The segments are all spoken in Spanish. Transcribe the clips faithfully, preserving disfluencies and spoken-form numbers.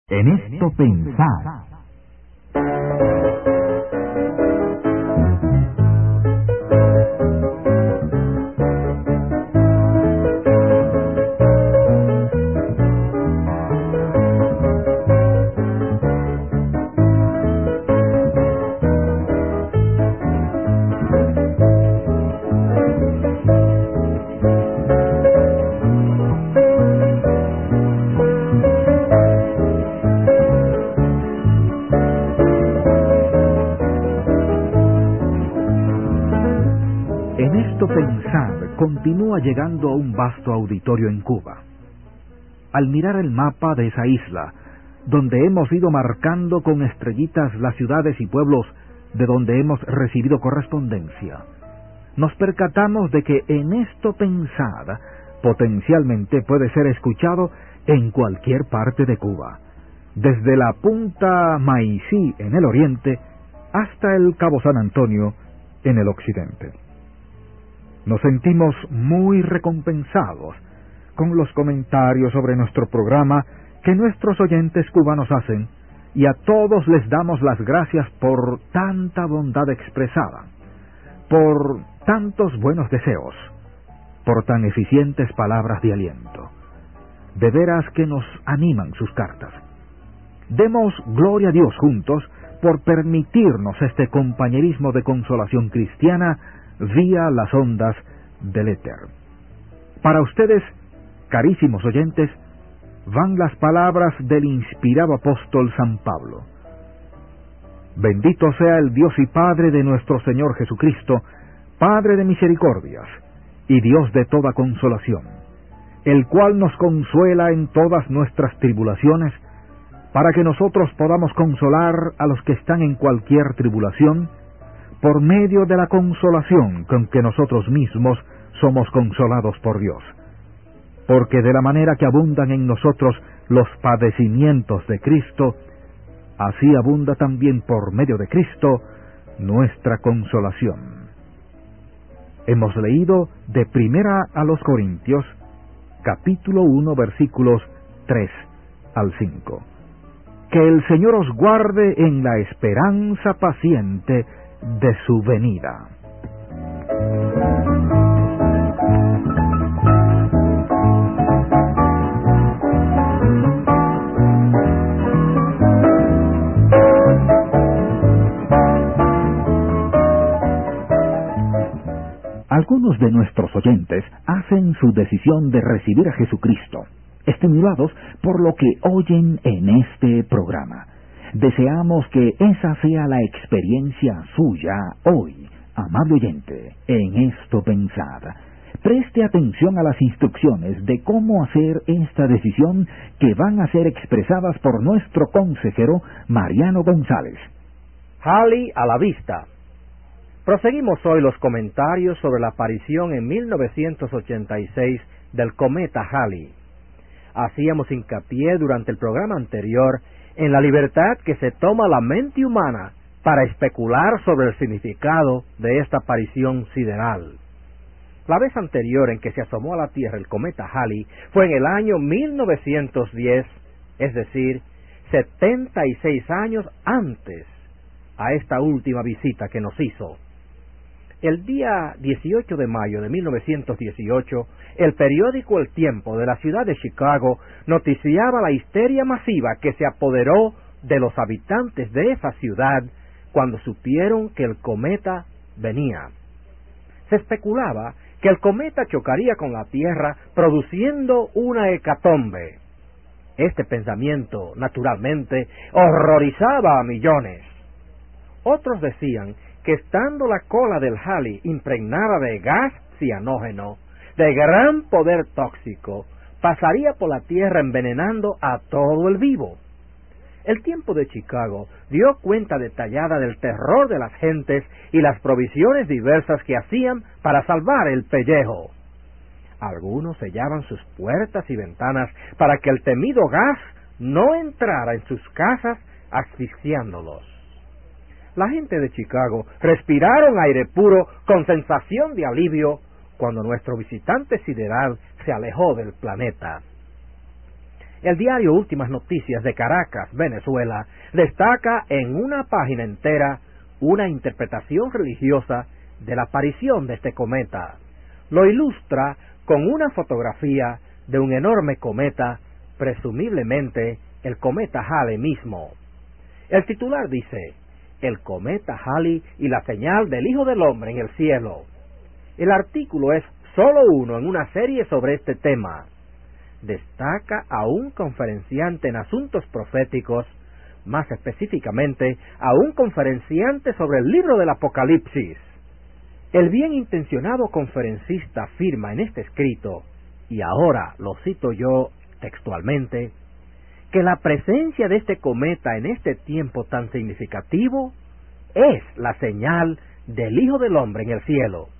En esto pensar. En esto pensar continúa llegando a un vasto auditorio en Cuba. Al mirar el mapa de esa isla, donde hemos ido marcando con estrellitas las ciudades y pueblos de donde hemos recibido correspondencia, nos percatamos de que en esto pensar potencialmente puede ser escuchado en cualquier parte de Cuba, desde la punta Maicí en el oriente hasta el Cabo San Antonio en el occidente. Nos sentimos muy recompensados con los comentarios sobre nuestro programa que nuestros oyentes cubanos hacen, y a todos les damos las gracias por tanta bondad expresada, por tantos buenos deseos, por tan eficientes palabras de aliento. De veras que nos animan sus cartas. Demos gloria a Dios juntos por permitirnos este compañerismo de consolación cristiana vía las ondas del éter. Para ustedes, carísimos oyentes, van las palabras del inspirado apóstol San Pablo. Bendito sea el Dios y Padre de nuestro Señor Jesucristo, Padre de misericordias y Dios de toda consolación, el cual nos consuela en todas nuestras tribulaciones, para que nosotros podamos consolar a los que están en cualquier tribulación, por medio de la consolación con que nosotros mismos somos consolados por Dios. Porque de la manera que abundan en nosotros los padecimientos de Cristo, así abunda también por medio de Cristo nuestra consolación. Hemos leído de Primera a los Corintios, capítulo uno, versículos tres al cinco. Que el Señor os guarde en la esperanza paciente de su venida. Algunos de nuestros oyentes hacen su decisión de recibir a Jesucristo, estimulados por lo que oyen en este programa. Deseamos que esa sea la experiencia suya hoy, amable oyente, en esto pensar. Preste atención a las instrucciones de cómo hacer esta decisión que van a ser expresadas por nuestro consejero Mariano González. Halley a la vista. Proseguimos hoy los comentarios sobre la aparición en mil novecientos ochenta y seis del cometa Halley. Hacíamos hincapié durante el programa anterior en la libertad que se toma la mente humana para especular sobre el significado de esta aparición sideral. La vez anterior en que se asomó a la Tierra el cometa Halley fue en el año mil novecientos diez, es decir, setenta y seis años antes a esta última visita que nos hizo. El día dieciocho de mayo de mil novecientos dieciocho, el periódico El Tiempo de la ciudad de Chicago noticiaba la histeria masiva que se apoderó de los habitantes de esa ciudad cuando supieron que el cometa venía. Se especulaba que el cometa chocaría con la Tierra produciendo una hecatombe. Este pensamiento, naturalmente, horrorizaba a millones. Otros decían que estando la cola del Halley impregnada de gas cianógeno, de gran poder tóxico, pasaría por la Tierra envenenando a todo el vivo. El Tiempo de Chicago dio cuenta detallada del terror de las gentes y las provisiones diversas que hacían para salvar el pellejo. Algunos sellaban sus puertas y ventanas para que el temido gas no entrara en sus casas asfixiándolos. La gente de Chicago respiraron aire puro con sensación de alivio cuando nuestro visitante sideral se alejó del planeta. El diario Últimas Noticias de Caracas, Venezuela, destaca en una página entera una interpretación religiosa de la aparición de este cometa. Lo ilustra con una fotografía de un enorme cometa, presumiblemente el cometa Halley mismo. El titular dice: el cometa Halley y la señal del Hijo del Hombre en el cielo. El artículo es solo uno en una serie sobre este tema. Destaca a un conferenciante en asuntos proféticos, más específicamente a un conferenciante sobre el libro del Apocalipsis. El bien intencionado conferencista afirma en este escrito, y ahora lo cito yo textualmente, que la presencia de este cometa en este tiempo tan significativo es la señal del Hijo del Hombre en el cielo.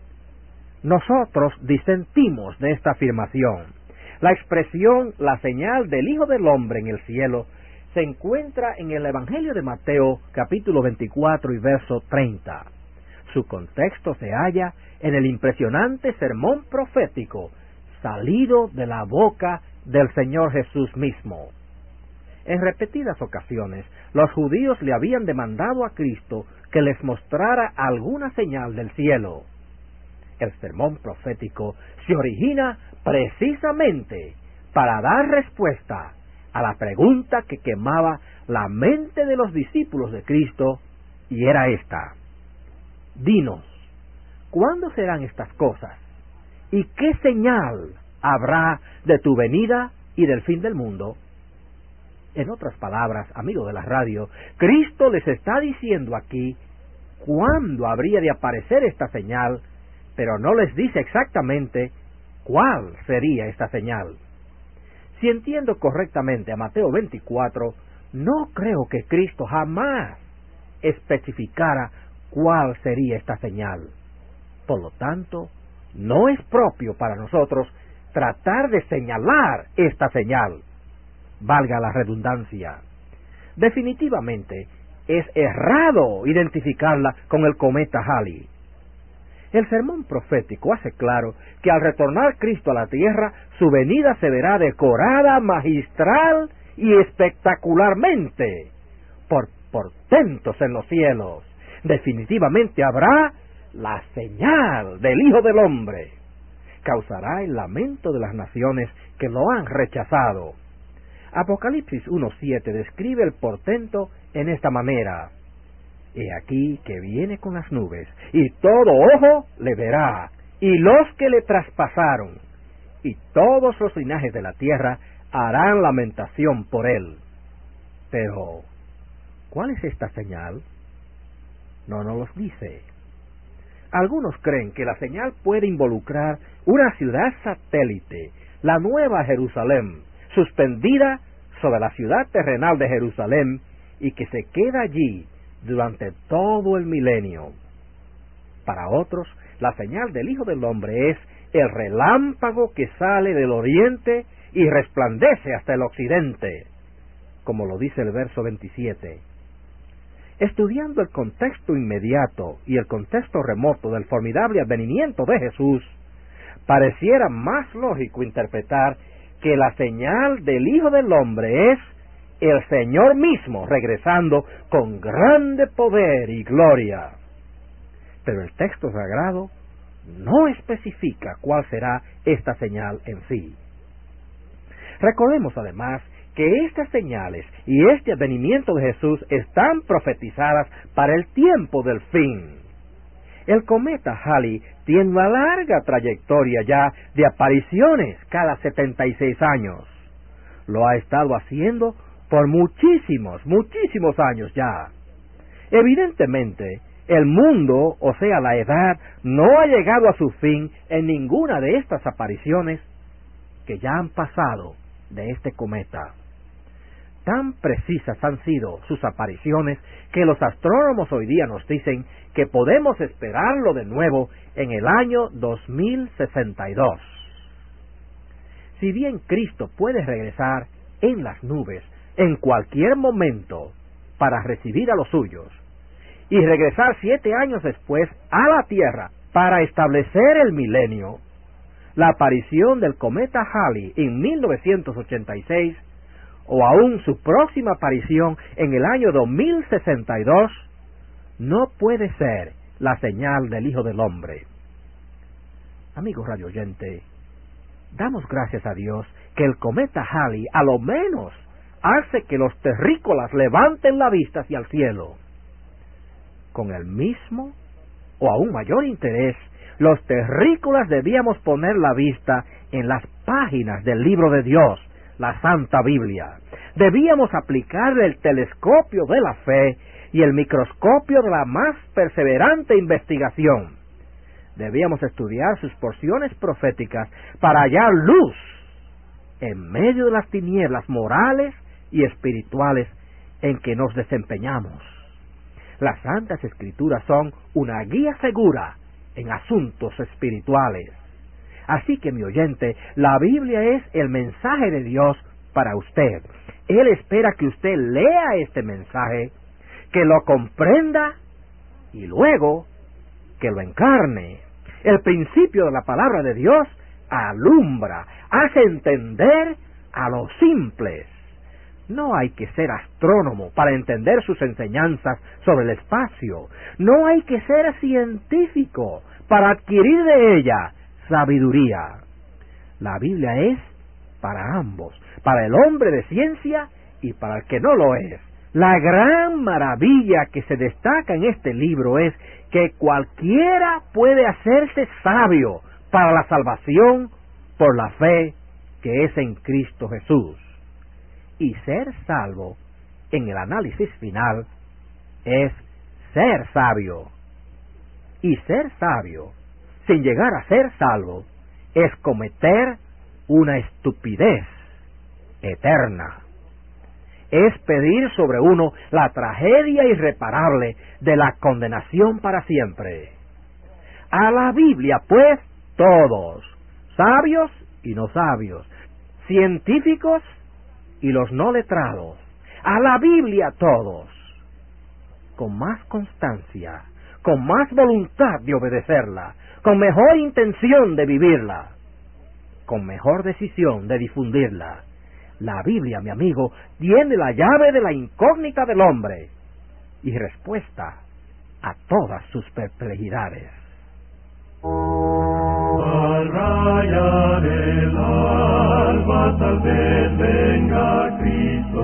Nosotros disentimos de esta afirmación. La expresión la señal del Hijo del Hombre en el cielo se encuentra en el Evangelio de Mateo, capítulo veinticuatro y verso treinta. Su contexto se halla en el impresionante sermón profético salido de la boca del Señor Jesús mismo. En repetidas ocasiones, los judíos le habían demandado a Cristo que les mostrara alguna señal del cielo. El sermón profético se origina precisamente para dar respuesta a la pregunta que quemaba la mente de los discípulos de Cristo, y era esta: dinos, ¿cuándo serán estas cosas? ¿Y qué señal habrá de tu venida y del fin del mundo? En otras palabras, amigos de la radio, Cristo les está diciendo aquí cuándo habría de aparecer esta señal, pero no les dice exactamente cuál sería esta señal. Si entiendo correctamente a Mateo veinticuatro, no creo que Cristo jamás especificara cuál sería esta señal. Por lo tanto, no es propio para nosotros tratar de señalar esta señal, valga la redundancia. Definitivamente, es errado identificarla con el cometa Halley. El sermón profético hace claro que al retornar Cristo a la tierra, su venida se verá decorada magistral y espectacularmente por portentos en los cielos. Definitivamente habrá la señal del Hijo del Hombre. Causará el lamento de las naciones que lo han rechazado. Apocalipsis uno siete describe el portento en esta manera: he aquí que viene con las nubes, y todo ojo le verá, y los que le traspasaron, y todos los linajes de la tierra harán lamentación por él. Pero, ¿cuál es esta señal? No nos los dice. Algunos creen que la señal puede involucrar una ciudad satélite, la Nueva Jerusalén, suspendida sobre la ciudad terrenal de Jerusalén, y que se queda allí durante todo el milenio. Para otros, la señal del Hijo del Hombre es el relámpago que sale del oriente y resplandece hasta el occidente, como lo dice el verso veintisiete. Estudiando el contexto inmediato y el contexto remoto del formidable advenimiento de Jesús, pareciera más lógico interpretar que la señal del Hijo del Hombre es el Señor mismo regresando con grande poder y gloria. Pero el texto sagrado no especifica cuál será esta señal en sí. Recordemos además que estas señales y este advenimiento de Jesús están profetizadas para el tiempo del fin. El cometa Halley tiene una larga trayectoria ya de apariciones cada setenta y seis años. Lo ha estado haciendo por muchísimos, muchísimos años ya. Evidentemente, el mundo, o sea la edad, no ha llegado a su fin en ninguna de estas apariciones que ya han pasado de este cometa. Tan precisas han sido sus apariciones que los astrónomos hoy día nos dicen que podemos esperarlo de nuevo en el año dos mil sesenta y dos. Si bien Cristo puede regresar en las nubes en cualquier momento para recibir a los suyos, y regresar siete años después a la tierra para establecer el milenio, la aparición del cometa Halley en mil novecientos ochenta y seis, o aún su próxima aparición en el año dos mil sesenta y dos, no puede ser la señal del Hijo del Hombre. Amigos radio oyente, damos gracias a Dios que el cometa Halley a lo menos hace que los terrícolas levanten la vista hacia el cielo. Con el mismo o aún mayor interés, los terrícolas debíamos poner la vista en las páginas del libro de Dios, la Santa Biblia. Debíamos aplicarle el telescopio de la fe y el microscopio de la más perseverante investigación. Debíamos estudiar sus porciones proféticas para hallar luz en medio de las tinieblas morales y espirituales en que nos desempeñamos. Las Santas Escrituras son una guía segura en asuntos espirituales. Así que, mi oyente, la Biblia es el mensaje de Dios para usted. Él espera que usted lea este mensaje, que lo comprenda y luego que lo encarne. El principio de la palabra de Dios alumbra, hace entender a los simples. No hay que ser astrónomo para entender sus enseñanzas sobre el espacio. No hay que ser científico para adquirir de ella sabiduría. La Biblia es para ambos, para el hombre de ciencia y para el que no lo es. La gran maravilla que se destaca en este libro es que cualquiera puede hacerse sabio para la salvación por la fe que es en Cristo Jesús. Y ser salvo, en el análisis final, es ser sabio. Y ser sabio, sin llegar a ser salvo, es cometer una estupidez eterna. Es pedir sobre uno la tragedia irreparable de la condenación para siempre. A la Biblia, pues, todos, sabios y no sabios, científicos y los no letrados, a la Biblia todos, con más constancia, con más voluntad de obedecerla, con mejor intención de vivirla, con mejor decisión de difundirla. La Biblia, mi amigo, tiene la llave de la incógnita del hombre y respuesta a todas sus perplejidades. Al rayar el alba tal vez venga Cristo,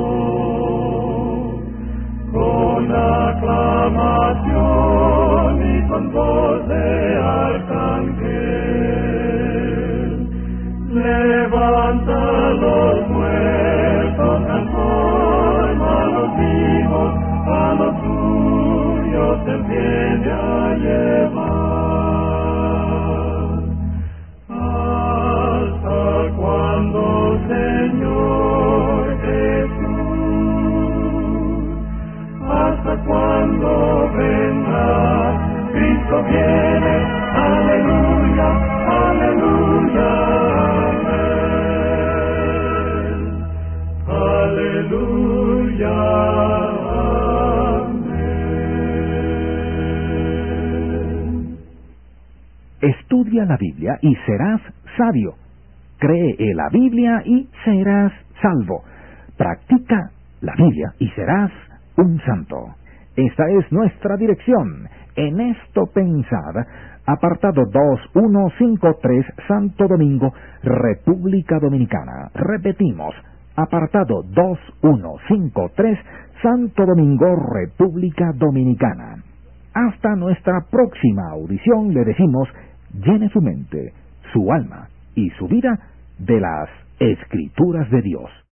con aclamación y con voz de arcángel. Levanta los muertos, transforma los vivos, a los suyos él viene a llevar. ¿Hasta cuándo, Señor Jesús? ¿Hasta cuándo vendrá? Cristo viene, aleluya, aleluya. Aleluya, amén. Estudia la Biblia y serás sabio. Cree en la Biblia y serás salvo. Practica la Biblia y serás un santo. Esta es nuestra dirección. En esto pensad, apartado dos mil ciento cincuenta y tres, Santo Domingo, República Dominicana. Repetimos, apartado dos mil ciento cincuenta y tres, Santo Domingo, República Dominicana. Hasta nuestra próxima audición le decimos, llene su mente, su alma y su vida de las Escrituras de Dios.